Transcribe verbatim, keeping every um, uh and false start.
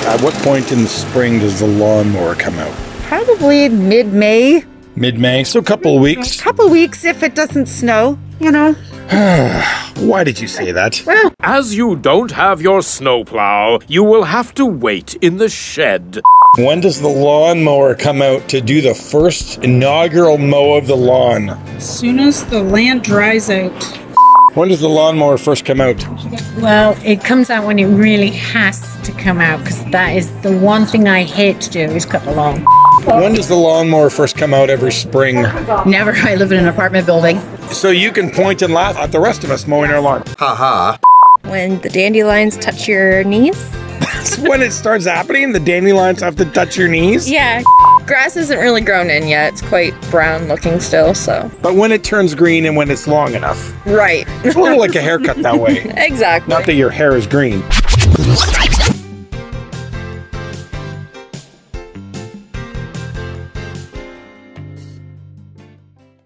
At what point in the spring does the lawnmower come out? Probably mid-May. Mid-May, so a couple of weeks. Couple weeks if it doesn't snow, you know. Why did you say that? Well, As you don't have your snowplow, you will have to wait in the shed. When does the lawnmower come out to do the first inaugural mow of the lawn? As soon as the land dries out. When does the lawnmower first come out? Well, it comes out when it really has to come out, because that is the one thing I hate to do is cut the lawn. When does the lawnmower first come out every spring? Never. I live in an apartment building. So you can point and laugh at the rest of us mowing our lawn. Ha ha. When the dandelions touch your knees. When it starts happening, the dandelions have to touch your knees? Yeah. Grass isn't really grown in yet. It's quite brown looking still, so. But when it turns green and when it's long enough. Right. It's a little like a haircut that way. Exactly. Not that your hair is green.